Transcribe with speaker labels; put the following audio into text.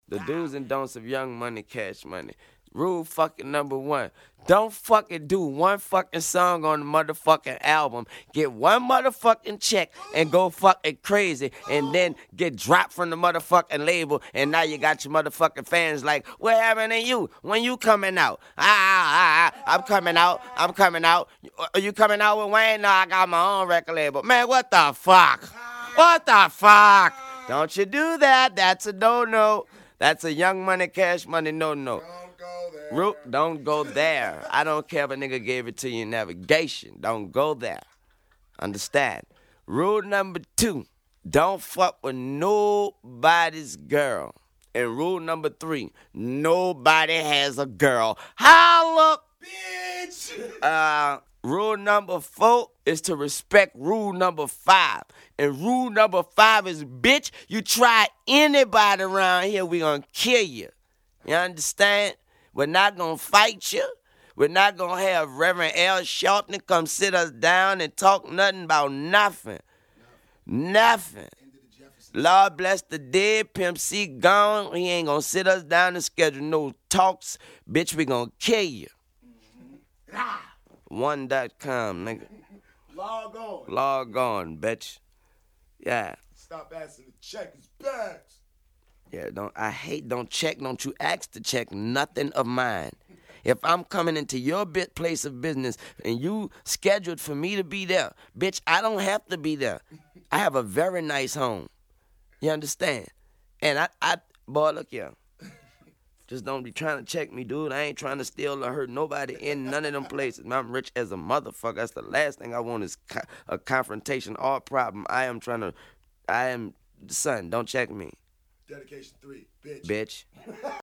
Speaker 1: The do's and don'ts of Young Money, Cash Money. Rule fucking number one. Don't fucking do one fucking song on the motherfucking album. Get one motherfucking check and go fucking crazy. And then get dropped from the motherfucking label. And now you got your motherfucking fans like, what happened to you? When you coming out? I'm coming out. I'm coming out. Are you coming out with Wayne? No, I got my own record label. Man, what the fuck? What the fuck? Don't you do that. That's a no-no. That's a Young Money, Cash Money, no-no. Don't go there. I don't care if a nigga gave it to you in navigation. Don't go there. Understand? Rule number 2, don't fuck with nobody's girl. And rule number 3, nobody has a girl. Holla! Bitch! Rule number 4 is to respect rule number 5. And rule number 5 is, bitch, you try anybody around here, we gonna kill you. You understand? We're not going to fight you. We're not going to have Reverend L. Shelton come sit us down and talk nothing about nothing. Nothing. Lord bless the dead. Pimp C gone. He ain't going to sit us down and schedule no talks. Bitch, we going to kill you. 1.com, nigga. Log on, bitch. Yeah.
Speaker 2: Stop asking to check his bags.
Speaker 1: Yeah, don't check, don't you ask to check nothing of mine. If I'm coming into your place of business and you scheduled for me to be there, bitch, I don't have to be there. I have a very nice home. You understand? And boy, look here. Just don't be trying to check me, dude. I ain't trying to steal or hurt nobody in none of them places. I'm rich as a motherfucker. That's the last thing I want is a confrontation or a problem. Son, don't check me.
Speaker 2: Dedication 3, bitch.
Speaker 1: Bitch.